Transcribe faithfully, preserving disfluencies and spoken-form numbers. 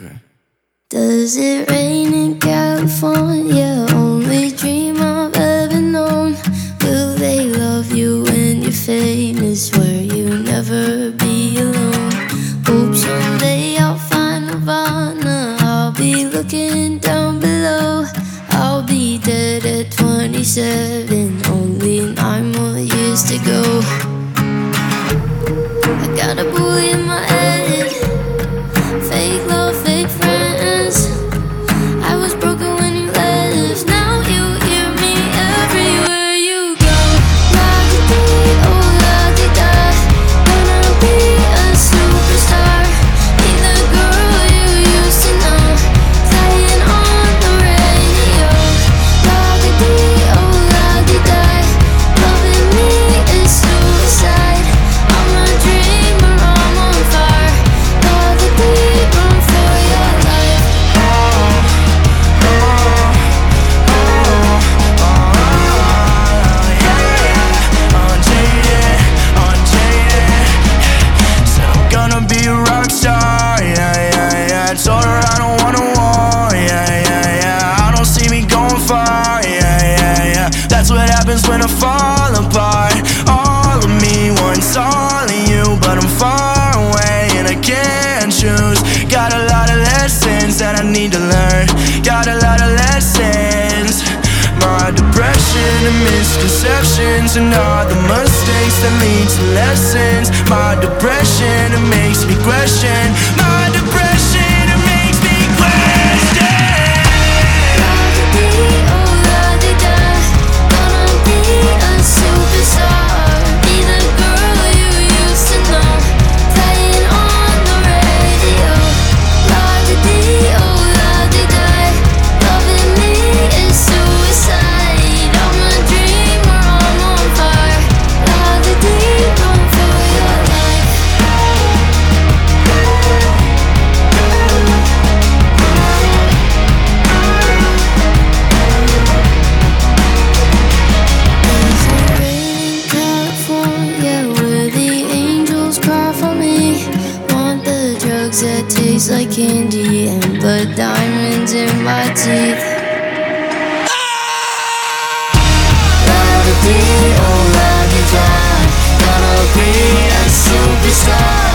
Okay. Does it rain in California? Only dream I've ever known. Will they love you when you're famous, where you never be alone? Hope someday I'll find Nirvana. I'll be looking down below. I'll be dead at twenty-seven, only nine more years to go. I got a bully in my head, fake love, fake friends. I was broken when you left, now you hear me everywhere you go. La-di-dee, oh la-di-da, gonna be a superstar. Be the girl you used to know, playing on the radio. La-di-dee, oh la-di-da, loving me is suicide. I'm a dreamer, I'm on fire. La-di-dee, run for your life. Gonna be a rock star, yeah, yeah, yeah. I told her I don't want a war, yeah, yeah, yeah. I don't see me going far, yeah, yeah, yeah. That's what happens when I fall apart. All of me wants all of you, but I'm far away and I can't choose. Got a lot of lessons that I need to learn. Got a lot of lessons. My depression and misconceptions and all the mistakes that lead to lessons. My depression, it makes me question. My depression, it makes me question. La-di-dee, oh la-di-da, gonna be a superstar. Be the girl you used to know, playing on the radio. La-di-dee, oh la-di-da, loving me is suicide. I'm a dreamer, I'm on fire. La-di-dee, run for your life. There's a rain in California where the angels cry for me. Want the drugs that taste like candy and blood diamonds in my teeth. La-di-dee, oh la-di-da, gonna be a superstar.